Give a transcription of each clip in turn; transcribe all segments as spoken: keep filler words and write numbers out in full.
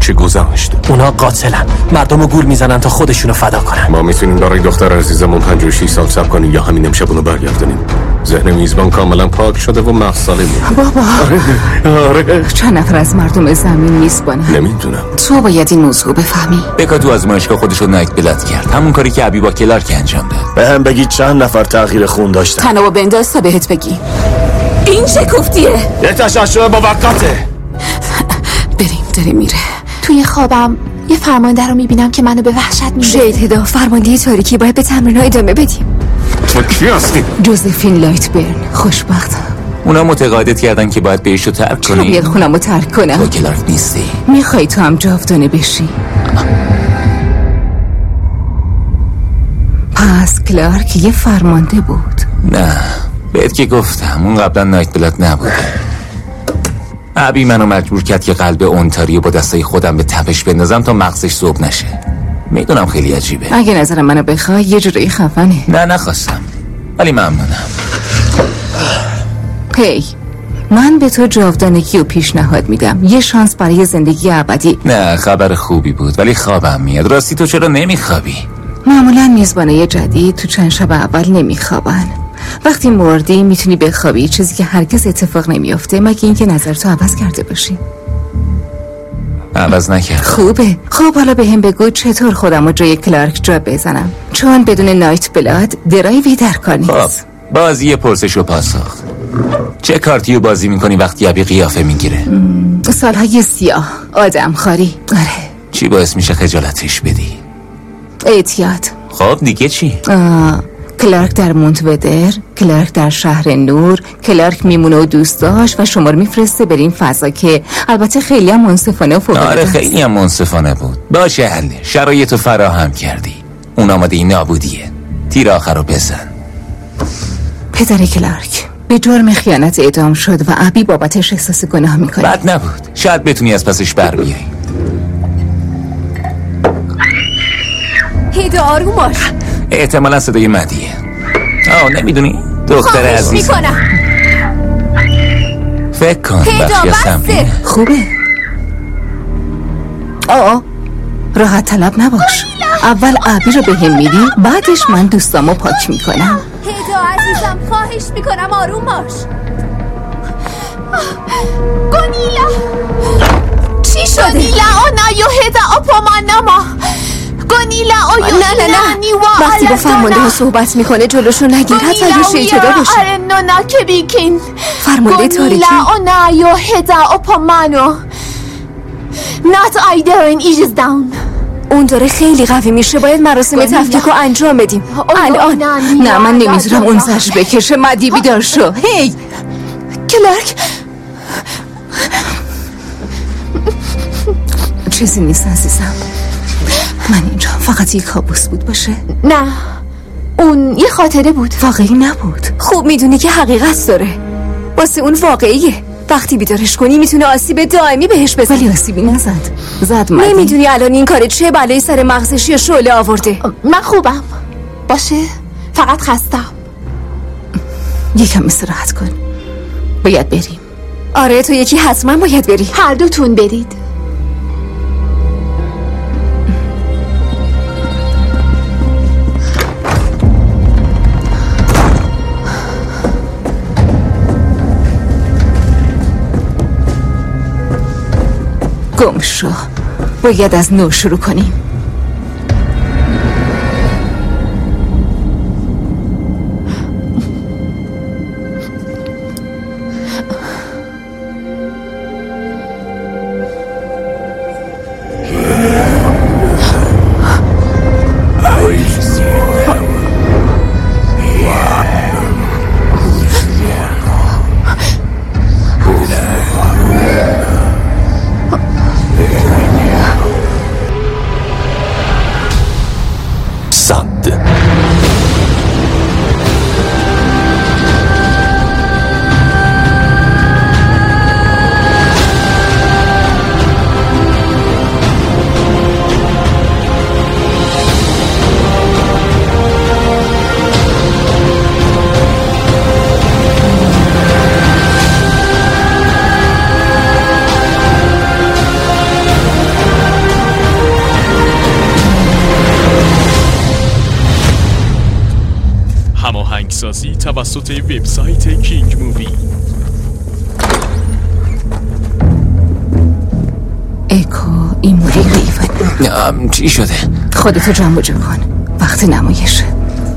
چه گذشت؟ اونا قاتلن، مردمو گول میزنن تا خودشونو فدا کنن. ما میتونیم برای دختر عزیزمون پنجاه و شش سال صبر کنیم یا همین امشب اونو برگردونیم. ذهن میزبان کاملا پاک شده و مغز سالمه. بابا آره آره چند نفر از مردم زمین میزبانن؟ نمیدونم. تو باید این موضوع بفهمی. بکا تو آزمایشگاه خودشو نایت بلد کرد، همون کاری که ابی با کلارک انجام داد. به هم بگید چند نفر تغییر خون داشتن. تنابو بنداز تا بهت بگی. این چه کوفتیه؟ یه تشعشع موقته. بریم داره میره. توی خوابم یه فرمانده رو میبینم که منو به وحشت میده. شهید هدا، فرمانده تاریکی، باید به تمرین ها ادامه بدیم. تو کی هستی؟ جوزفین لایتبرن. خوشبختم. اونا متقاعدت کردن که باید بهشو ترک چرا کنی. باید خونمو ترک کنم؟ تو کلارک نیستی. میخوای تو هم جاودانه بشی؟ پس کلارک یه فرمانده بود. نه بهت که گفتم اون قبلا نایت بلد نبود. ابی منو مجبور کرد که قلب اونتاریو با دستای خودم به تپش بندازم تا مغزش ذوب نشه. میدونم خیلی عجیبه. اگه نظر منو بخوای یه جوری خفنه. نه نخواستم ولی ممنونم. هی من به تو جاودانگی و پیشنهاد میدم، یه شانس برای زندگی ابدی. نه خبر خوبی بود ولی خوابم میاد. راستی تو چرا نمیخوابی؟ معمولا میزبانای جدید تو چند شب اول نمیخوابن. وقتی مردی میتونی بخوابی، چیزی که هرگز اتفاق نمیافته مگه اینکه نظر تو عوض کرده باشی. عوض نکرد. خوبه. خب حالا به هم بگو چطور خودم رو جای کلارک جا بزنم، چون بدون نایت بلاد درایوی در کار نیست. خب بازی پرسش و پاسخ. چه کارتیو بازی میکنی وقتی ابی قیافه میگیره؟ سالهای سیاه، آدم خاری. آره. چی باعث میشه خجالتش بدی؟ اعتیاد. خب دیگه چی؟ آه. کلارک در مونتودر، کلارک در شهر نور، کلارک میمونه و دوست داشت و شما رو میفرسته بریم فضا که البته خیلی هم منصفانه و فوق‌العاده آره است. خیلی هم منصفانه بود. باشه حله، شرایطو فراهم کردی. اون آماده این نابودیه. تیر آخر رو بزن. پدر کلارک به جرم خیانت اعدام شد و ابی بابتش احساس گناه میکنه. بد نبود، شاید بتونی از پسش بر بیایی. هیدو آروم باش. احتمالا صدای مدیه. آه نمیدونی دختر عزیز میکنم. فکر کن بخشی از تمرینه. خوبه. آه راحت طلب نباش. اول ابی رو به هم میدی، بعدش من دوستامو پاک میکنم. هیدو عزیزم خواهش میکنم آروم باش. گونیلا چی شده؟ گونیلا آنایو هدا اپاماناما. گونیلا اویو نه نه نه وقتی با فرمانده ها صحبت میکنه جلوشو نگیر، حتی اگه شیطدا باشه. آرنونا که بیکین فرمانده تاریکی. گونیلا آنایو هدا اپامانو. Not either in Aegis down. اون داره خیلی قوی میشه، باید مراسم تفکیک رو انجام بدیم الان. نه من نمیذارم اون زج بکشه. مدی بیدار شو. هی کلارک چیزی نیست عزیزم، من اینجا فقط یک کابوس بود باشه. نه اون یه خاطره بود. واقعی نبود. خوب میدونی که حقیقت داره. واسه اون واقعیه. وقتی بیدارش کنی میتونه آسیب دائمی بهش بزنه. ولی آسیبی نزد. زد مدی. نمیدونی الان این کار چه بلایی سر مغزش یا شعله آورده. من خوبم باشه، فقط خستم. یکم استراحت کن. باید بریم. آره تو یکی حتما باید بری. هر دوتون برید. گم شو. باید از نو شروع کنیم. سازی توسط وبسایت کینگ مووی. اکو این موری ریون چی شده؟ خودتو جمع جو کن، وقت نمایشه.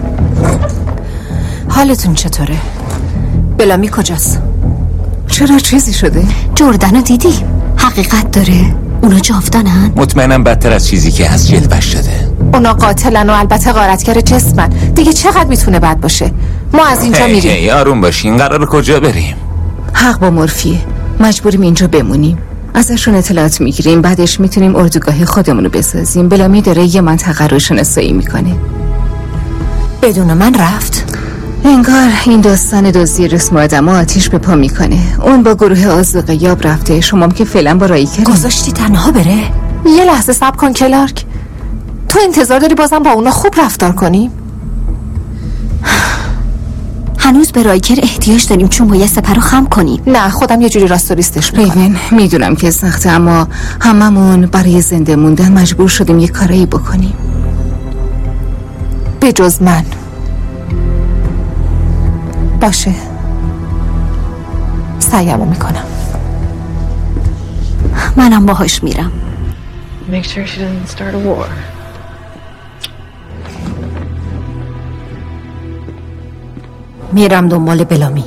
حالتون چطوره؟ بلامی کجاست؟ چرا چیزی شده؟ جردنو دیدی؟ حقیقت داره؟ اونا جاودانن؟ مطمئنم بدتر از چیزی که از جلوش شده. اونا قاتلن و البته غارتگر جسمن. دیگه چقدر میتونه بد باشه؟ ما از اینجا هی میریم. هی آروم باشین. قرار کجا بریم؟ حق با مورفیه، مجبوریم اینجا بمونیم. ازشون اطلاعات میگیریم، بعدش میتونیم اردوگاه خودمونو بسازیم. بلامی داره یه منطقه رو شناسایی میکنه. بدون من رفت؟ انگار این داستان دزدی رسم آدم آتیش به پا میکنه. اون با گروه آذوقه یاب رفته، شما که فعلا با رایکر گذاشتی تنها بره؟ یه لحظه صبر کن کلارک. تو انتظار داری بازم با اونا خوب رفتار کنیم؟ هنوز به رایکر احتیاج داریم چون باید سپر رو خم کنیم. نه خودم یه جوری راستوریستش میکنم. ریون میدونم که سخته، اما هممون برای زنده موندن مجبور شدیم یه کارایی بکنیم. به جز من. باشه، سعیمو میکنم. منم باهاش میرم. Make sure she doesn't start a war. میرم دنبال بلامی.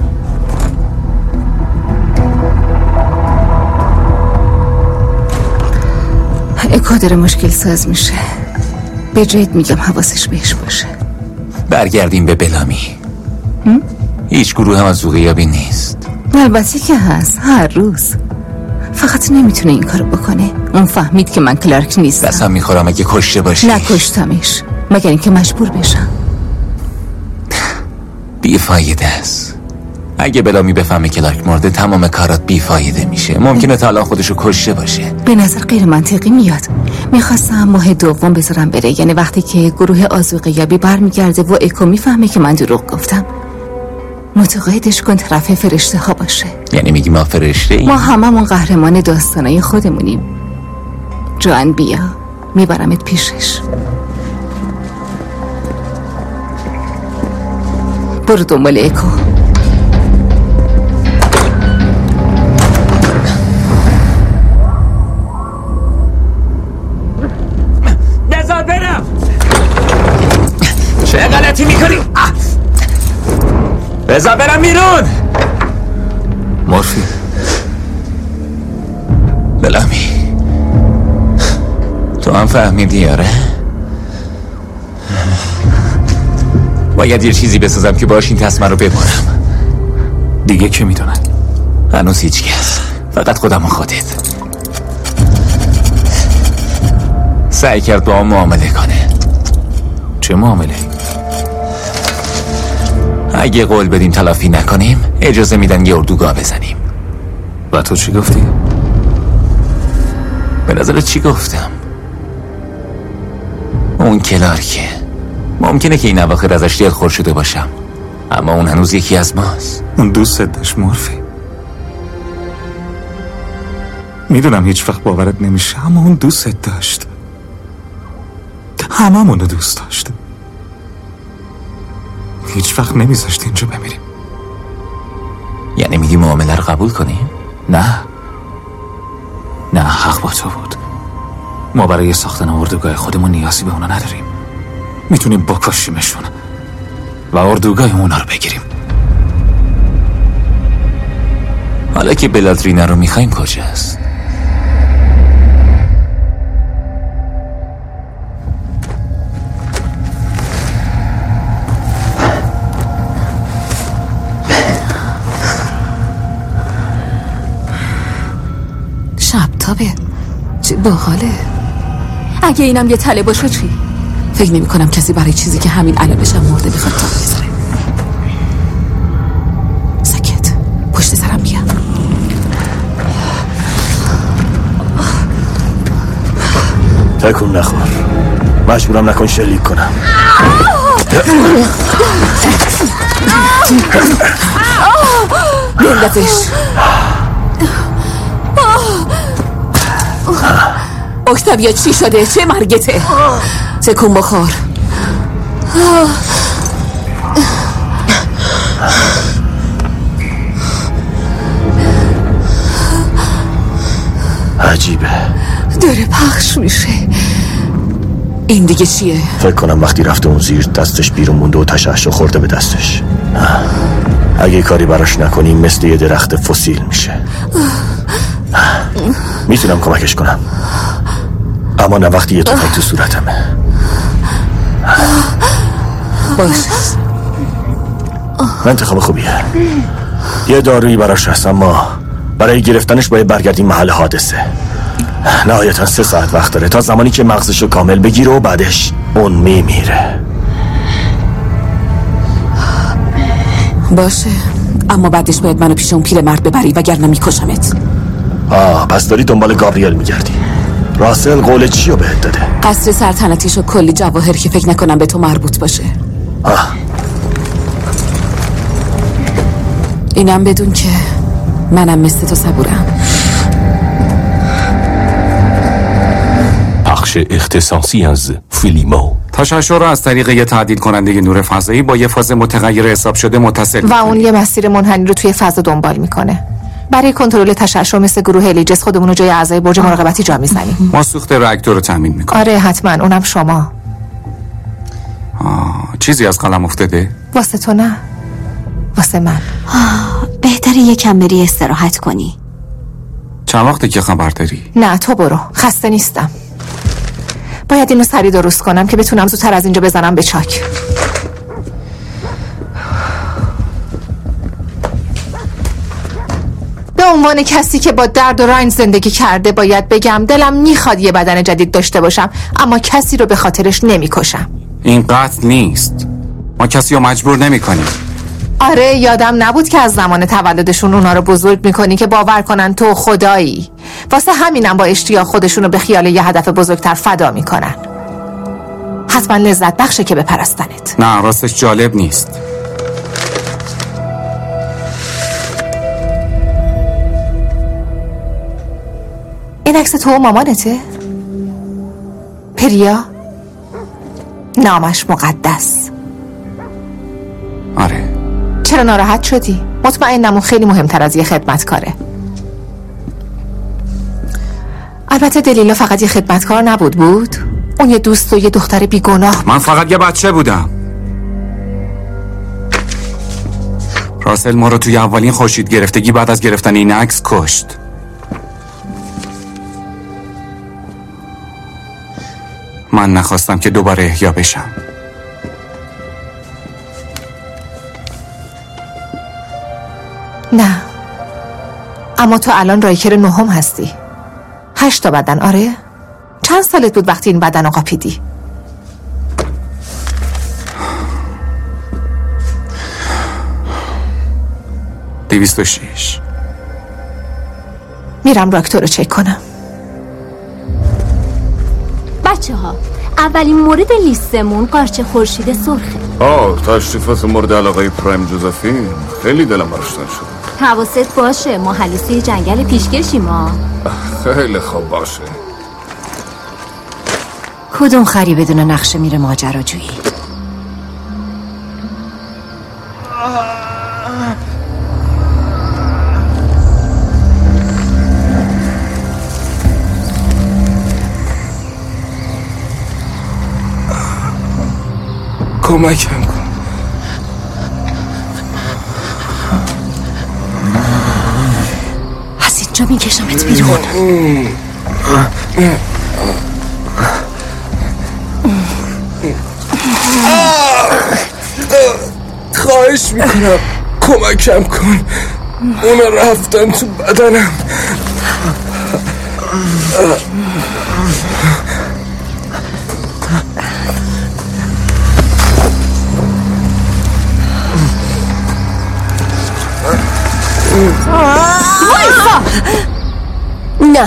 اکو داره مشکل ساز میشه. به جید میگم حواسش بهش باشه. برگردیم به بلامی. هم؟ هیچ گروه هم آذوقه یابی نیست. البته که هست، هر روز. فقط نمیتونه این کارو بکنه. اون فهمید که من کلارک نیستم. قسم میخورم اگه کشته باشی. نکشتمش، مگر اینکه مجبور بشم. بیفایده است. اگه بلامی بفهمه کلارک مرده تمام کارات بیفایده میشه. ممکنه تا الان خودشو کشته باشه. به نظر غیر منطقی میاد. میخواستم ماه دوم بذارم بره، یعنی وقتی که گروه آذوقه یابی برمیگرده و اکو میفهمه که من دروغ گفتم. متقاعدش کن طرف فرشته ها باشه. یعنی میگی ما فرشته ایم؟ ما هممون قهرمان داستانای خودمونیم. جان بیا، میبرمت پیشش. برو دنبال اکو. بذار برم. چه غلطی میکنی؟ بذار برم بیرون. مورفی بلامی تو هم فهمیدی آره؟ باید یه چیزی بسازم که باش این تسمه رو ببرم. دیگه که میدونن؟ هنوز هیچ کس، فقط خودم و خودت. سعی کرد با هم معامله کنه. چه معامله؟ اگه قول بدیم تلافی نکنیم اجازه میدن یه اردوگاه بزنیم. و تو چی گفتی؟ به نظر چی گفتم؟ اون کلارکه. ممکنه که این اواخر ازش دلخور شده باشم، اما اون هنوز یکی از ماست. اون دوستت داشت مورفی. میدونم هیچ وقت باورت نمیشه، اما اون دوستت داشت. هممونو دوست داشت. هیچ وقت نمیذاشت اینجا بمیریم. یعنی میگی معامله رو قبول کنیم؟ نه نه، حق با تو بود. ما برای ساختن اردوگاه خودمون نیازی به اونا نداریم. میتونیم بکشیمشون و اردوگاه اونا رو بگیریم. حالا که بلادرینا رو میخوایم کجاست؟ شب تابه، چه باحاله. اگه اینم یه تله باشه چی؟ فکر نمی کنم کسی برای چیزی که همین الان بشم مرده بخواد تاب بذاره. سکت، پشت سرم بیا. تکون نخور، مجبورم نکن شلیک کنم. بندازش. اکتاویا چی شده؟ چه مرگته؟ تکون بخور. عجیبه، داره پخش میشه. این دیگه چیه؟ فکر کنم وقتی رفته اون زیر دستش بیرون مونده و تشعشع خورده به دستش. اگه کاری براش نکنیم مثل یه درخت فسیل میشه. میتونم کمکش کنم، اما نه وقتی یه تفنگ تو صورتمه. باش، انتخاب خوبیه. یه دارویی براش هست، اما برای گرفتنش باید برگردیم محل حادثه. نهایتا سه ساعت وقت داره تا زمانی که مغزشو کامل بگیره و بعدش اون میمیره. باشه، اما بعدش باید منو پیش اون پیرمرد ببری وگرنه میکشمت. آه، پس داری دنبال گابریل میگردی. راسل قول چیو بهت داده؟ قصر سلطنتیشو کلی جواهر که فکر نکنم به تو مربوط باشه. آه. اینم بدون که منم مثل تو صبورم. پخش اختصاصی از فیلیمو. تشعشع را از طریق یه تعدیل کننده نور فضایی با یه فاز متغیر حساب شده متصل و اون یه مسیر منحنی رو توی فضا دنبال میکنه. برای کنترل تشعشع مثل گروه الیجس خودمون رو جای اعضای برج مراقبتی جا میزنیم. ما سوخت راکتور رو تامین میکنیم. آره حتما، اونم شما. آه، چیزی از قلم افتاده؟ واسه تو نه، واسه من. بهتره یکم بری استراحت کنی. چند وقته که خبر داری؟ نه تو برو، خسته نیستم. باید اینو سریع درست کنم که بتونم زودتر از اینجا بزنم به چاک. به عنوان کسی که با درد و رنج زندگی کرده باید بگم دلم میخواد یه بدن جدید داشته باشم، اما کسی رو به خاطرش نمیکشم. این قتل نیست، ما کسی رو مجبور نمی کنیم. آره، یادم نبود که از زمان تولدشون اونا رو بزرگ میکنی که باور کنن تو خدایی. واسه همینم با اشتیاق خودشونو به خیال یه هدف بزرگتر فدا میکنن. حتما لذت بخشه که بپرستنت. نه راستش جالب نیست. این عکس تو و مامانته؟ پریا؟ نامش مقدس. آره. چرا ناراحت شدی؟ مطمئنم اون خیلی مهمتر از یه خدمتکاره. البته دلیلا فقط یه خدمتکار نبود بود. اون یه دوست و یه دختر بیگناه. من فقط یه بچه بودم. راسل ما رو توی اولین خورشید گرفتگی بعد از گرفتن این عکس کشت. من نخواستم که دوباره احیا بشم. نه، اما تو الان رایکر نهم هستی. هشت تا بدن. آره؟ چند سالت بود وقتی این بدن رو قاپیدی؟ دویست و شیش. میرم راکتور رو چک کنم. بچه ها، اولین مورد لیستمون قارچ خورشید سرخه. آه، تشریفات مورد علاقه پرایم جوزفین. خیلی دلم براش شد. حواست باشه، ما هلیسوی جنگل پیشکشی ما. خیلی خوب باشه. کدوم خری بدون نقشه میره ماجراجویی؟ کمکم کن. از اینجا میکشمت بیرون. خواهش میکنم کمکم کن. اونا رفتن تو بدنم. وایسا! نه،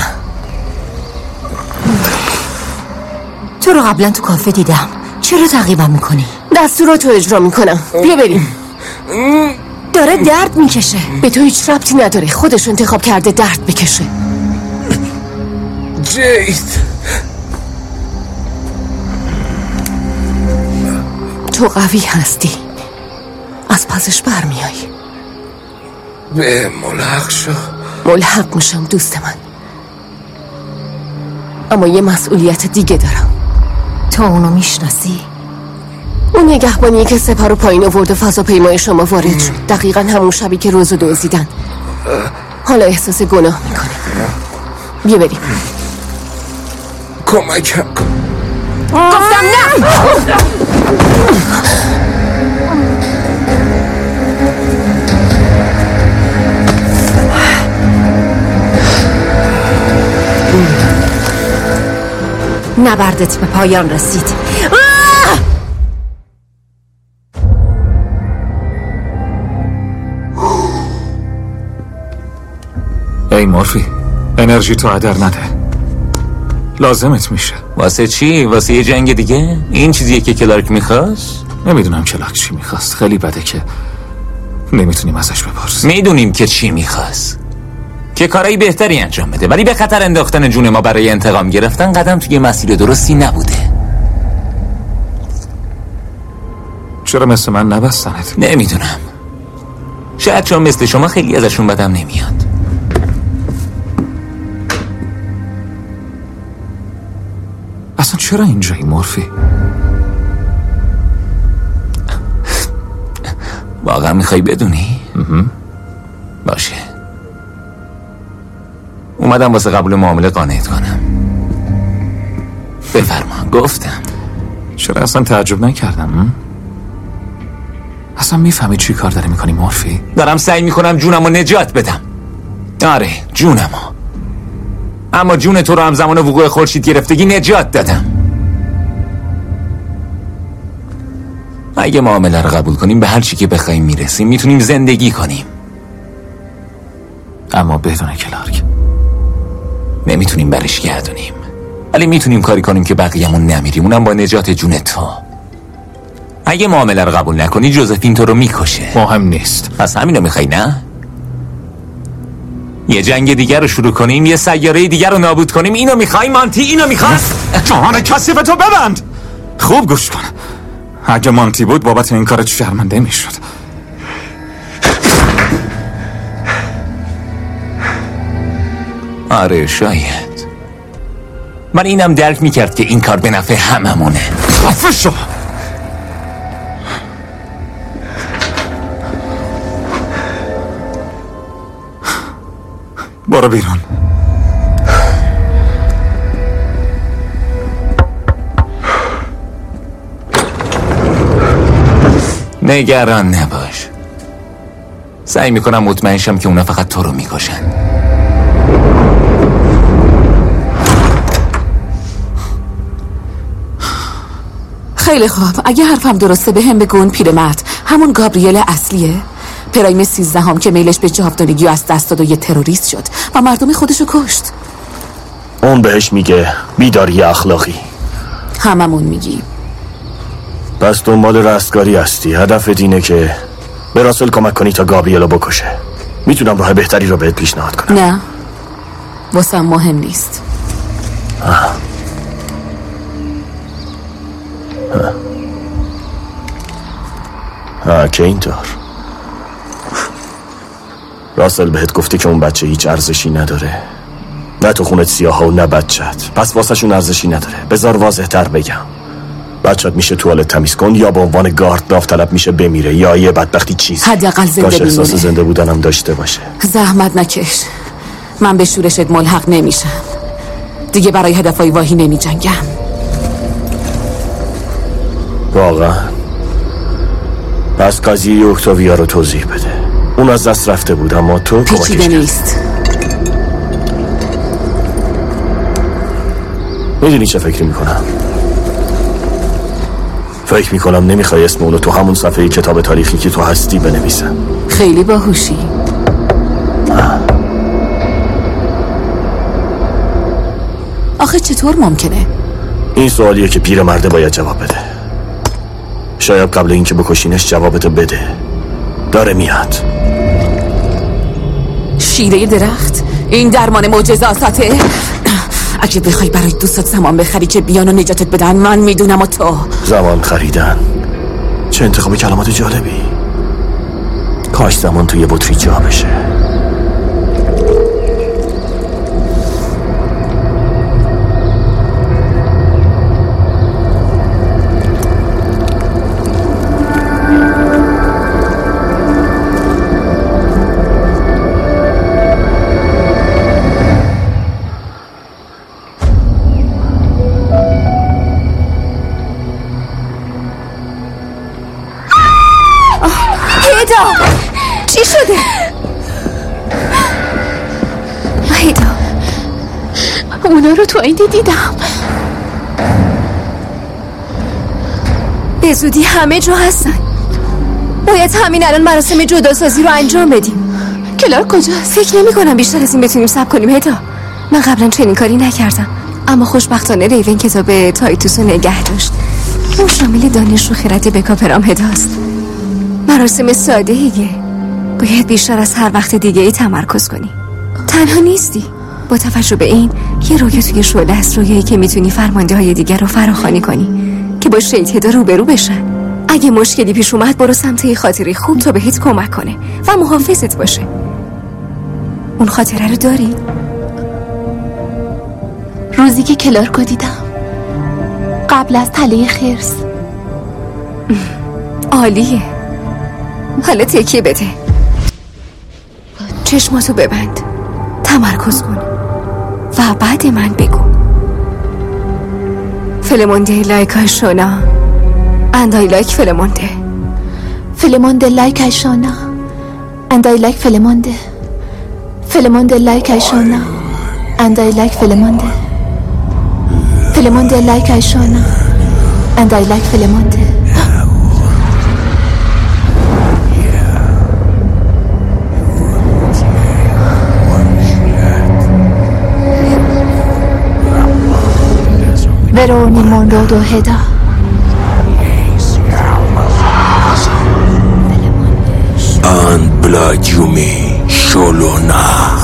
تو رو قبلا تو کافه دیدم. چرا تعقیبم میکنی؟ دستوراتو اجرا میکنم. بیا بریم. داره درد میکشه. به تو هیچ ربطی نداره. خودش انتخاب کرده درد بکشه. جید، تو قوی هستی. از پسش برمیای. به ملحق شو. ملحق میشم دوست من، اما یه مسئولیت دیگه دارم. تو اونو میشناسی؟ اون نگهبانیه که سپر رو پایین آورد و فضاپیمای شما وارد شد، دقیقا همون شبی که روزو دزدیدن. حالا احساس گناه میکنه. بیا بریم. کمکم کن. گفتم نه. نبردت به پایان رسید. ای مورفی، انرژی تو هدر نده، لازمت میشه. واسه چی؟ واسه یه جنگ دیگه؟ این چیزیه که کلارک میخواست؟ نمیدونم کلارک چی میخواست. خیلی بده که نمیتونیم ازش بپرسیم. میدونیم که چی میخواست، که کارایی بهتری انجام بده، ولی به خطر انداختن جون ما برای انتقام گرفتن قدم توی مسیر درستی نبوده. چرا مثل من نبستنت؟ نمیدونم، شاید چون مثل شما خیلی ازشون بدم نمیاد. اصلا چرا اینجایی مورفی؟ واقعا میخوای بدونی؟ باشه، اومدم واسه قبول معامله قانعت کنم. بفرما. گفتم. چرا اصلا تعجب نکردم؟ اصلا میفهمی چی کار داری میکنی مورفی؟ دارم سعی میکنم جونمو نجات بدم. آره جونمو، اما جون تو رو هم زمان وقوع خورشید گرفتگی نجات دادم. اگه معامله رو قبول کنیم به هر چی که بخوایم میرسیم، میتونیم زندگی کنیم. اما بدون کلارک نمیتونیم برش گردونیم، ولی میتونیم کاری کنیم که بقیه‌مون نمیریم، اونم با نجات جون تو. اگه معامله رو قبول نکنی جوزفین تو رو میکشه. مهم نیست. پس همینو میخوای نه؟ یه جنگ دیگر رو شروع کنیم، یه سیاره دیگر رو نابود کنیم؟ اینو میخوای مانتی؟ اینو میخوای؟ جهان کثیف تو ببند. خوب گوش کن، اگه مانتی بود بابت این کارت شرمنده میشد. آره شاید، من اینم درک میکرد که این کار به نفع هممونه. خفه شو. برو بیرون. نگران نباش، سعی میکنم مطمئن شم که اونا فقط تو رو میکشن. خیلی خوب، اگه حرفم درسته به هم بگون پیرمرد همون گابریل اصلیه؟ پرایم سیزدهم که میلش به جاودانگی از دست داد و یه تروریست شد و مردم خودشو کشت. اون بهش میگه بیداری اخلاقی. هممون میگیم. پس دنبال رستگاری هستی. هدفت اینه که به راسل کمک کنی تا گابریلو بکشه. میتونم راه بهتری رو بهت پیشنهاد کنم. نه، واسم مهم نیست. آه. آه. آه که اینطور. راسل بهت گفته که اون بچه هیچ ارزشی نداره، نه تو خونت سیاه ها و نه بچت، پس واسه شون ارزشی نداره. بذار واضح تر بگم، بچت میشه توالت تمیز کن یا به عنوان گارد داوطلب میشه بمیره یا یه بدبختی چیز. حداقل زنده بمیره. احساس زنده بودنم داشته باشه. زحمت نکش، من به شورشت ملحق نمیشم دیگه. برای هدفای واهی نمی جنگم. واقعا؟ پس قضیه اکتاویا رو توضیح بده. اون از دست رفته بود اما تو کمکش کردی. پیچیده نیست. میدونی چه فکری میکنم؟ فکر میکنم نمیخوای اسم اونو تو همون صفحه کتاب تاریخی که تو هستی بنویسم. خیلی باهوشی. آخه چطور ممکنه؟ این سوالیه که پیرمرده باید جواب بده. شاید قبل اینکه بکشینش جوابتو بده. داره میاد. شیره درخت؟ این درمان معجزاته؟ اگه بخوای برای دوستات زمان بخری که بیان و نجاتت بدن، من میدونم و تو زمان خریدن؟ چه انتخاب کلمات جالبی. کاش زمان توی بطری جا بشه. چی شده؟ هیدا اونا رو تو آینده دیدم. به زودی همه جا هستن. باید همین الان مراسم جداسازی رو انجام بدیم. کلار کجاست؟ فکر نمی کنم بیشتر از این بتونیم صبر کنیم. هیدا من قبلا چنین کاری نکردم، اما خوشبختانه ریون کتاب تایتوس رو نگه داشت. اون شامل دانش و خرد بکاپرام هداست. مراسم ساده ایه، باید بیشتر از هر وقت دیگه ای تمرکز کنی. تنها نیستی. با توجه به این یه رویا توی شعله است، رویایی که میتونی فرمانده های دیگر رو فراخوانی کنی که با شیطه‌دا روبرو بشن. اگه مشکلی پیش اومد برو سمت یه خاطره خوب تا بهت کمک کنه و محافظت باشه. اون خاطره رو داری؟ روزی که کلارکو دیدم قبل از تله خرس. عالیه. حالا تکیه بده، چشماتو ببند، تمرکز کن و بعد من بگو. فلمونده لایک شونا and I like فلمونده. فلمونده لایک شونا and I like فلمونده. فلمونده لایک شونا and I like فلمونده. فلمونده لایک شونا and I like فلمونده. Veroni mondo do heda. An blajumi sholona.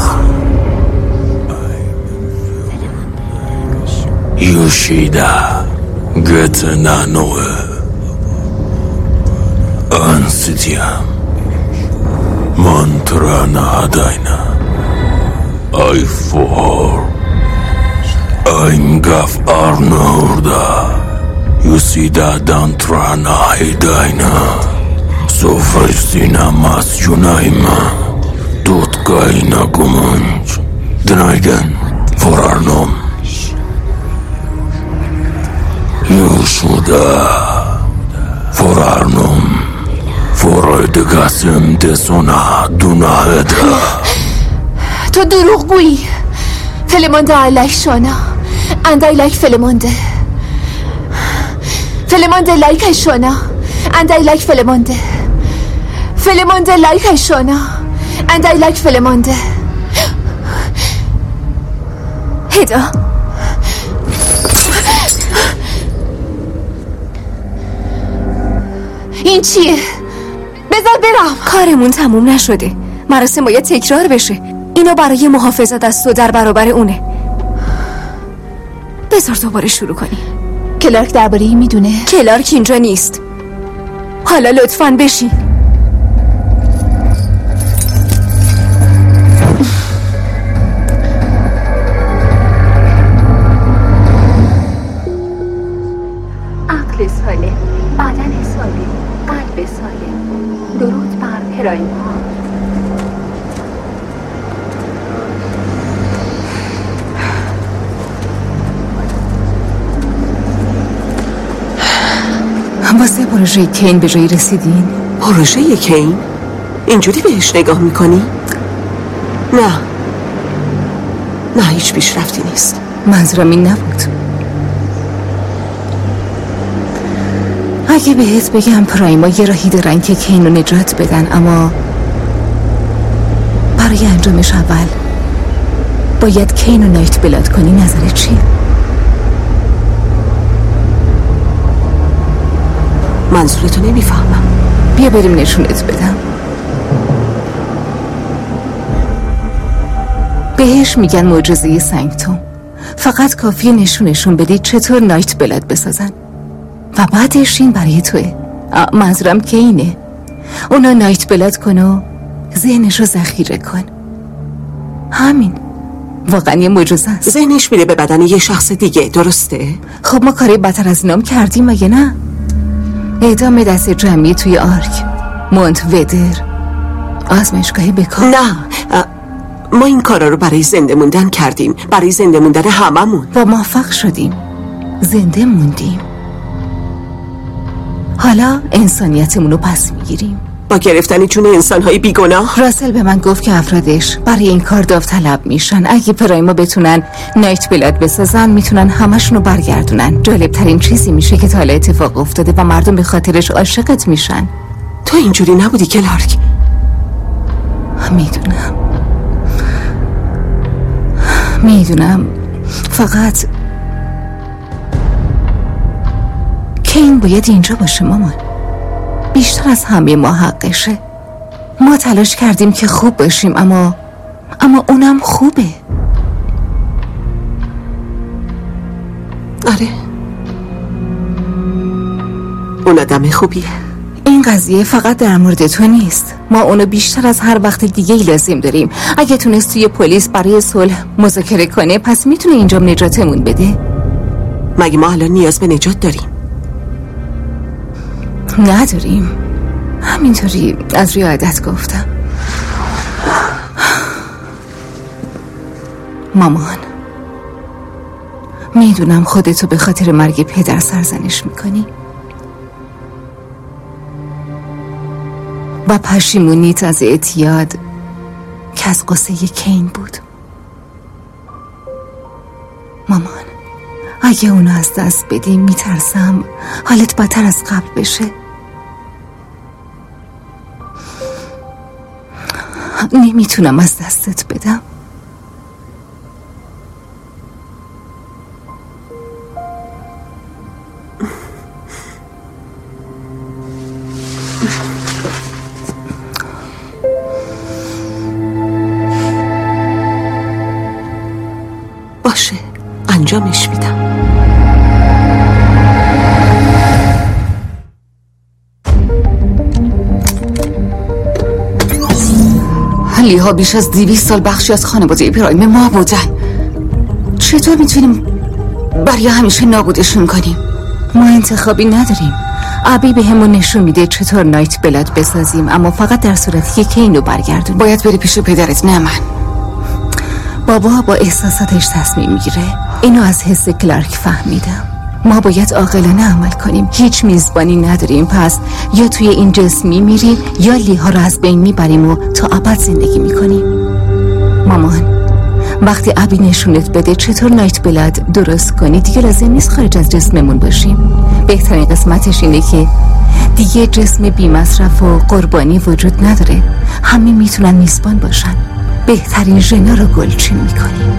Yoshida getnanoe. An sitiam. Mantrana adaina. I for. I'm Gav Arnorda. You see that Dantrana Hidaina. So Festina Masjunaima. Tutkaina Gumunj. Denigen for Arnom. You should for Arnom. For the Gasim Desona Dunaheda. تو دروغگویی. فلمونده I like شونا and I like فلمونده. فلمونده لایک شونا and I like فلمونده. فلمونده لایک شونا and I like فلمونده. هدا این چیه؟ بذار برم. کارمون تموم نشده، مراسم باید تکرار بشه. اینو برای محافظت از تو در برابر اونه. بذار دوباره شروع کنی. کلارک درباره این میدونه؟ کلارک اینجا نیست. حالا لطفاً بشین. عقل سالم، بدن سالم، قلب سالم. درود بر پرایما. واسه پروژه کین به جایی رسیدین؟ پروژه کین؟ اینجوری بهش نگاه میکنی؟ نه نه هیچ پیشرفتی نیست. منظورم این نبود. اگه بهت بگم پرایما یه راهی دارن که کین رو نجات بدن، اما برای انجامش اول باید کین رو نایت بلاد کنی، نظرت چیه؟ منظورتو نمیفهمم. بیا بریم نشونت بدم. بهش میگن معجزه سنگتوم. فقط کافیه نشونشون بدی چطور نایت بلاد بسازن و بعدش این برای توه. منظورم که اینه اونا نایت بلاد کن و ذهنش رو ذخیره کن. همین. واقعا یه معجزه است. ذهنش میره به بدن یه شخص دیگه، درسته؟ خب ما کاری بدتر از اینام کردیم مگه نه؟ اعدام دست جمعی توی آرک، مونت ودر، آزمایشگاه بکار. نه، ما این کارا رو برای زنده موندن کردیم، برای زنده موندن هممون. با موفق شدیم، زنده موندیم. حالا انسانیتمون رو پس میگیریم با گرفتن جون انسانهای بیگناه. راسل به من گفت که افرادش برای این کار داوطلب میشن. اگه پرایما بتونن نایت بلاد بسازن میتونن همشونو برگردونن. جالب ترین چیزی میشه که تا حالا اتفاق افتاده و مردم به خاطرش عاشقت میشن. تو اینجوری نبودی کلارک. میدونم میدونم فقط کین باید اینجا باشه مامان. بیشتر از همه ما حقشه. ما تلاش کردیم که خوب باشیم اما اما اونم خوبه. آره، اون آدم خوبیه. این قضیه فقط در مورد تو نیست. ما اونو بیشتر از هر وقت دیگه ای لازم داریم. اگه تونست توی پلیس برای صلح مذاکره کنه پس میتونه اینجا نجاتمون بده. مگه ما الان نیاز به نجات داریم؟ نداریم. همینطوری از روی عادت گفتم. مامان، میدونم خودتو به خاطر مرگ پدر سرزنش میکنی و پشیمونیت از اعتیاد که از قصه کین بود. مامان، اگه اونو از دست بدیم میترسم حالت بدتر از قبل بشه. نمیتونم از دستت بدم. باشه، انجامش میدم. لیها بیش از دویست سال بخشی از خانواده پرایم ما بودن. چطور میتونیم برای همیشه نابودشون کنیم؟ ما انتخابی نداریم. ابی به همون نشون میده چطور نایت بلاد بسازیم، اما فقط در صورتی که کینو برگردون. باید بری پیش پدرت، نه من. بابا با احساساتش تصمیم میگیره. اینو از حس کلارک فهمیدم. ما باید عاقلانه عمل کنیم. هیچ میزبانی نداریم، پس یا توی این جسم میمیریم یا لیها رو از بین میبریم و تا ابد زندگی میکنیم. مامان، وقتی ابی نشونت بده چطور نایت بلاد درست کنی دیگه لازم نیست خارج از جسممون باشیم. بهترین قسمتش اینه که دیگه جسم بی مصرف و قربانی وجود نداره. همه میتونن میزبان باشن. بهترین ژنا رو گلچین میکنیم.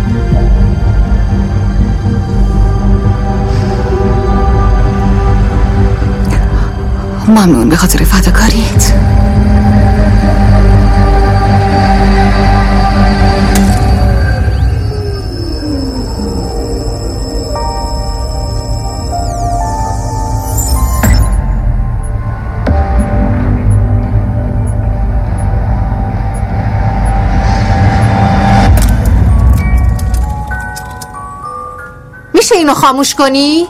ممنون به خاطر فداکاریت. میشه اینو خاموش کنی؟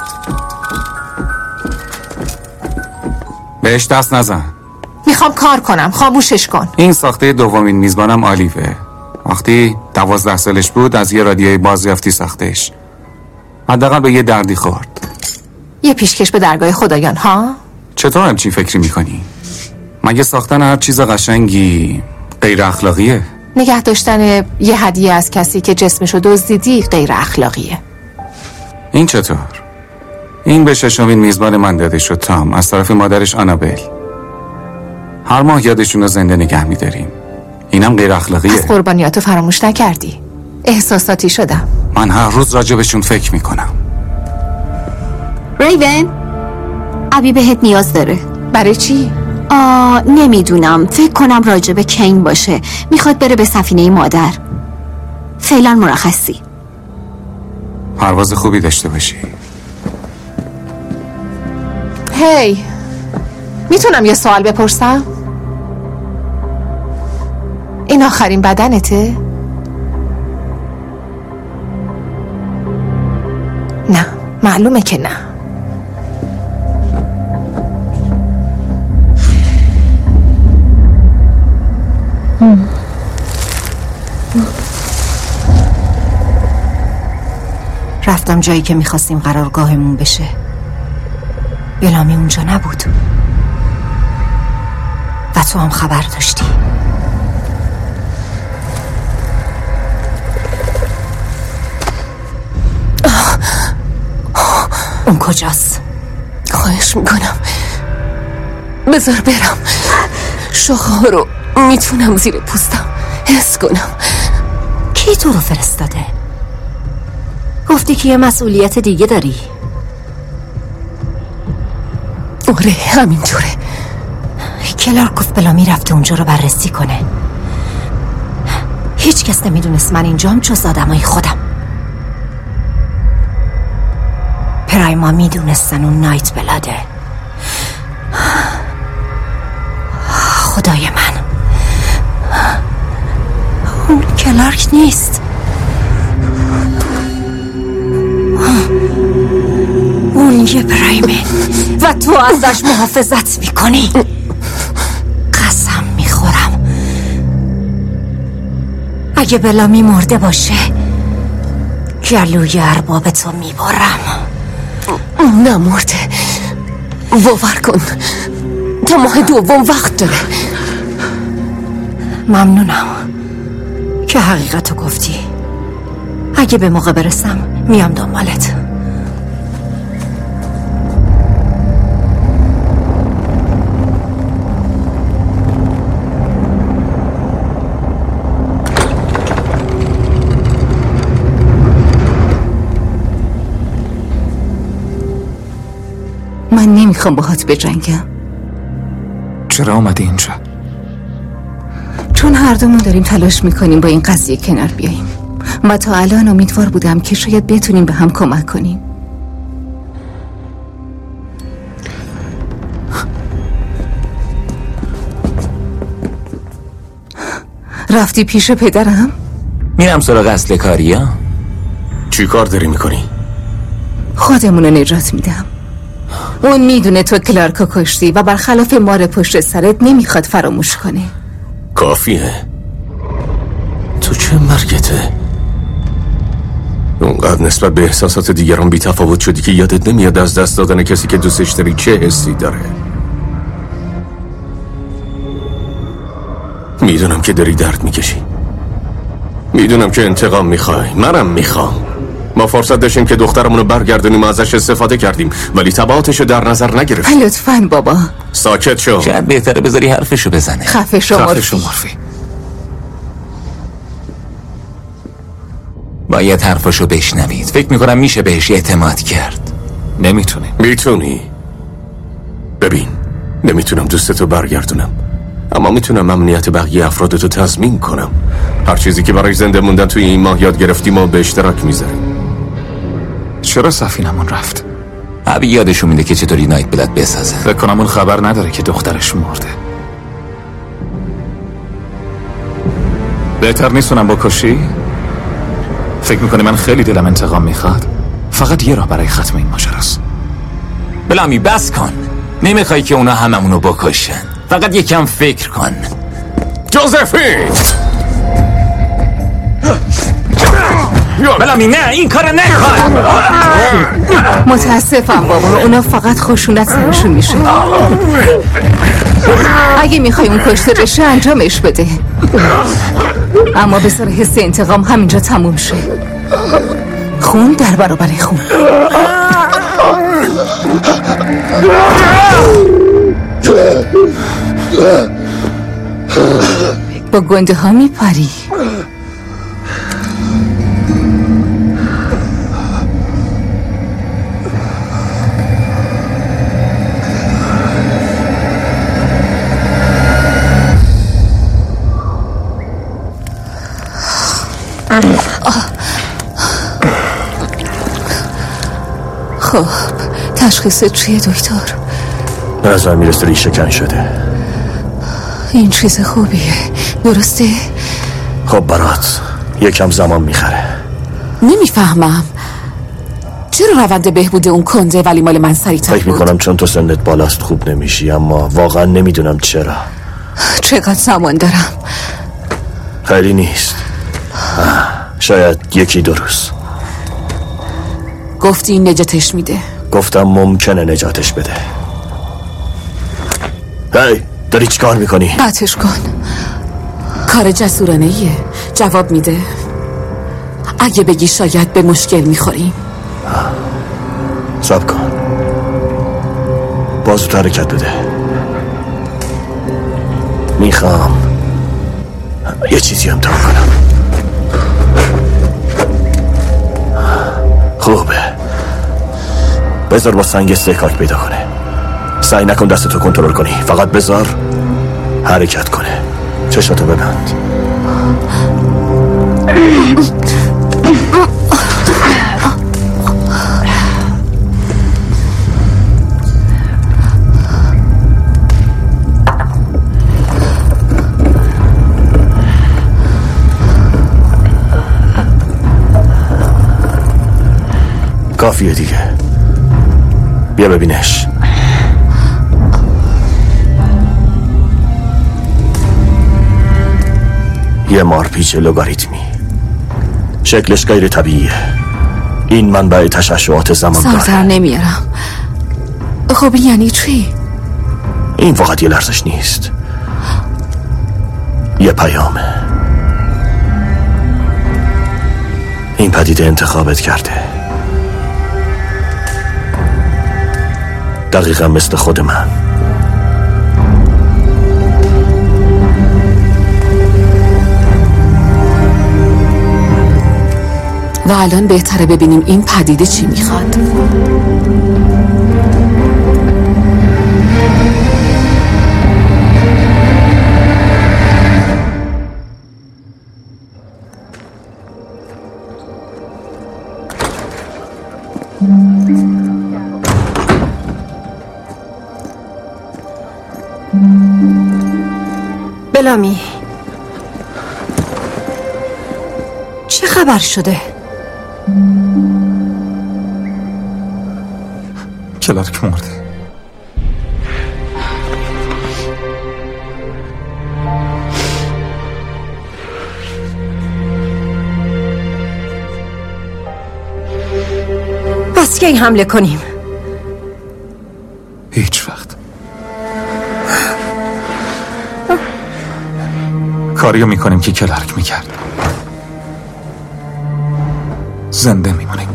بهش دست نزن. میخوام کار کنم، خاموشش کن. این ساخته دومین میزبانم آلیوه. وقتی دوازده سالش بود از یه رادیوی بازیافتی ساختش. حداقل به یه دردی خورد. یه پیشکش به درگاه خدایان ها؟ چطور همچین فکری میکنی؟ مگه ساختن هر چیز قشنگی غیر اخلاقیه؟ نگه داشتن یه هدیه از کسی که جسمشو دزدیدی غیر اخلاقیه. این چطور؟ این به ششمین میزبان من داده شد، تام، از طرف مادرش آنابل. هر ماه یادشون رو زنده نگه میداریم. اینم غیر اخلاقیه. از قربانیاتو فراموش نکردی. احساساتی شدم. من هر روز راجبشون فکر میکنم. ریون، ابی بهت نیاز داره. برای چی؟ آه نمیدونم، فکر کنم راجب کین باشه. میخواد بره به سفینه مادر. فعلا مرخصی. پرواز خوبی داشته باشی. هی میتونم یه سوال بپرسم؟ این آخرین بدنته؟ نه، معلومه که نه. رفتم جایی که میخواستیم قرارگاهمون بشه. بلامی اونجا نبود و تو هم خبر داشتی. اون کجاست؟ خواهش میکنم بذار برم. شاخه ها رو میتونم زیر پوستم حس کنم. کی تو رو فرستاده؟ گفتی که یه مسئولیت دیگه داری. آره همینطوره. کلارک گفت بلامی رفته اونجا رو بررسی کنه. هیچ کس نمیدونست من اینجام جز آدمای خودم. پرایما میدونستن اون نایت بلاده. خدای من، اون کلارک نیست. اون یه پرایمه و تو ازش محافظت میکنی. قسم میخورم اگه بلامی مرده باشه گلوی ارباب تو میبرم. نمرده، باور کن تا ماه دوم وقت داره. ممنونم که حقیقتو گفتی. اگه به موقع برسم میام دنبالت. من نمیخوام باهات بجنگم. چرا اومدی اینجا؟ چون هر دومون داریم تلاش میکنیم با این قضیه کنار بیاییم و تا الان امیدوار بودم که شاید بتونیم به هم کمک کنیم. رفتی پیش پدرم؟ میرم سراغ اصل کاری ها. چی کار داری میکنی؟ خودمونو نجات میدم. اون میدونه تو کلارکو کشتی و برخلاف مار پشت سرت نمیخواد فراموش کنه. کافیه. تو چه مرگته؟ اونقدر نسبت به احساسات دیگران بی تفاوت شدی که یادت نمیاد از دست دادن کسی که دوستش داری چه حسی داره. میدونم که داری درد میکشی، میدونم که انتقام میخوای، منم میخوام. ما فرصت داشتیم که دخترمونو برگردونیم و ازش استفاده کردیم ولی تبعاتشو در نظر نگرفتیم. لطفاً بابا ساکت شو. شاید بهتره بذاری حرفشو بزنه. خفه شو خفه شو مورفی. باید حرفاشو بشنوید. فکر میکنم میشه بهش اعتماد کرد. نمیتونی. میتونی. ببین، نمیتونم دوستتو برگردونم اما میتونم امنیت بقیه افرادتو تضمین کنم. هر چیزی که برای زنده موندن توی این ماه یاد گرفتیم و به اشتراک میذاریم. چرا سفینمون رفت؟ ابی یادشون میده که چطوری نایت بلد بسازه. فکر کنم اون خبر نداره که دخترش مرده. بهتر نیستونم بکشی؟ فکر میکنی من خیلی دلم انتقام میخواد؟ فقط یه راه برای ختم این ماجراست. بلامی بس کن. نمیخوای که اونا هممونو بکشن. فقط یکم فکر کن. جوزفین! بلامی نه، این کارو نکن. متاسفم بابا، اونا فقط خشونت سرشون میشه. اگه میخوای اون کشته بشه انجامش بده، اما بذار حس انتقام همینجا تموم شه. خون در برابر خون. با گنده ها میپری. خب تشخیص چیه دکتر؟ به نظر میرسه ریشه کن شده. این چیز خوبیه، درسته؟ خب برات یکم زمان میخره. نمیفهمم چرا روند بهبود اون کنده ولی مال من سریع‌تر بود؟ فکر میکنم چون تو سنت بالاست خوب نمیشی، اما واقعا نمیدونم چرا. چقدر زمان دارم؟ خیلی نیست، شاید یکی دو روز. گفتی این نجاتش میده؟ گفتم ممکنه نجاتش بده. هی داری چی کار میکنی؟ قطعش کن. کار جسورانه ایه. جواب میده. اگه بگی شاید به مشکل میخوریم. صبر کن، بازو تو حرکت بده. میخوام یه چیزی امتحان کنم. خوبه، بذار با سنگ استحکاک پیدا کنه. سعی نکن دستتو کنترل کنی، فقط بذار حرکت کنه. چشاتو ببند. کافیه دیگه، بیا ببینش. یه مارپیچ لوگاریتمی، شکلش غیر طبیعیه. این منبع تشعشعات زمان داره. سرتر نمیارم. خب یعنی چی؟ این فقط یه لرزش نیست، یه پیامه. این پدیده انتخابت کرده، دقیقا مثل خود من. و الان بهتره ببینیم این پدیده چی میخواد. بلامی، چه خبر شده؟ کلارک مرده. پس کی حمله کنیم؟ هیچ وقت. کاریو میکنیم که کلارک میکرد. زنده میمونیم.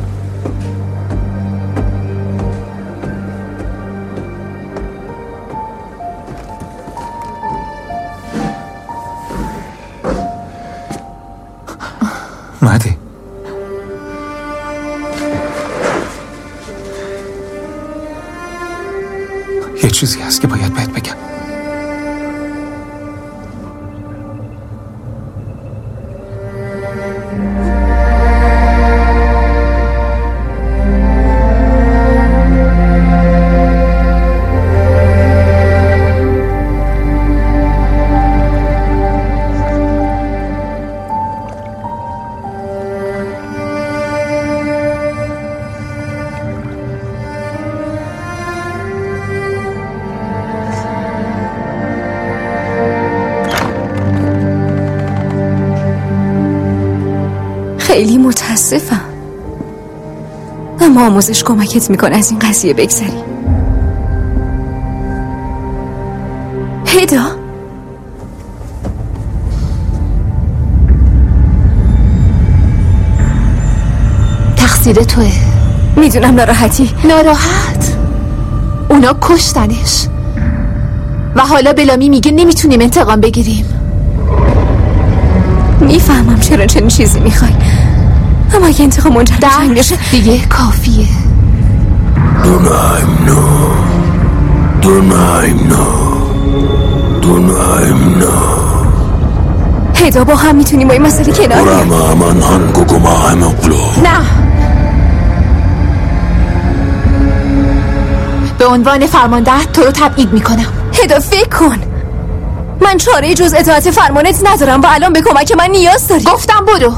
مهدی، یه چیزی هست که باید بهت بگم. خیلی متاسفم، اما آموزش کمکت میکنه از این قضیه بگذری. هدا، تقصیر توه. میدونم ناراحتی. ناراحت؟ اونا کشتنش و حالا بلامی میگه نمیتونیم انتقام بگیریم. میفهمم چرا چنین چیزی میخوای، اما اگه انتقام منجر به جنگ بشه دیگه کافیه. دونایم نو دونایم نو دونایم نو. هدا، با هم میتونیم با این مسئله کنار بیاییم. برام من هنگو گما همقلو. نه، به عنوان فرمانده تو رو تبعید میکنم. هدا فکر کن، من چاره جز اطاعت فرمانت ندارم و الان به کمک من نیاز داری. گفتم برو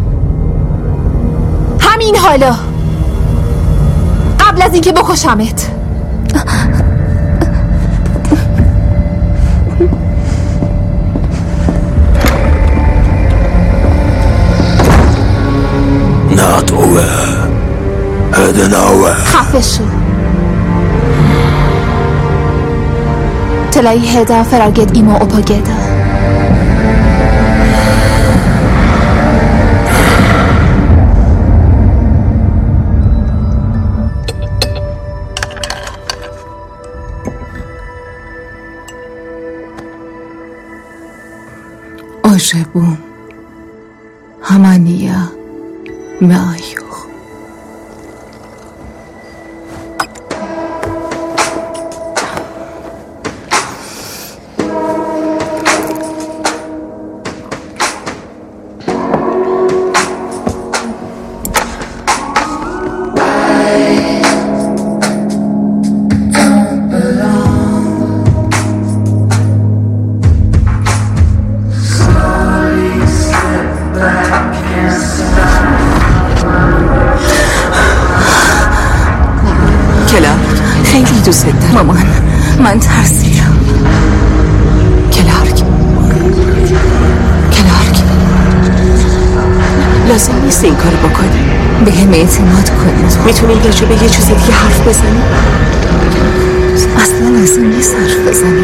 همین حالا، قبل از اینکه بکشمت. Not over. Heading over. خفه شو. تلای هدا فراگت ایما اوپاگدا. آشبون همانیا مایو. دوست دارم. مامان من ترسیدم. کلارک کلارک لازم نیست این کار بکنی. به هم اعتماد کنید. میتونیم راجع به یه چیزی دیگه حرف بزنیم. اصلا لازم نیست حرف بزنیم.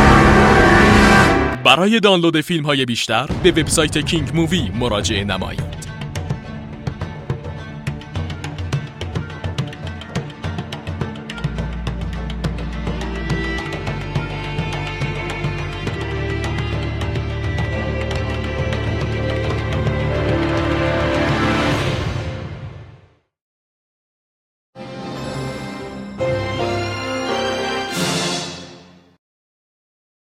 برای دانلود فیلم های بیشتر به وبسایت کینگ مووی مراجعه نمایید.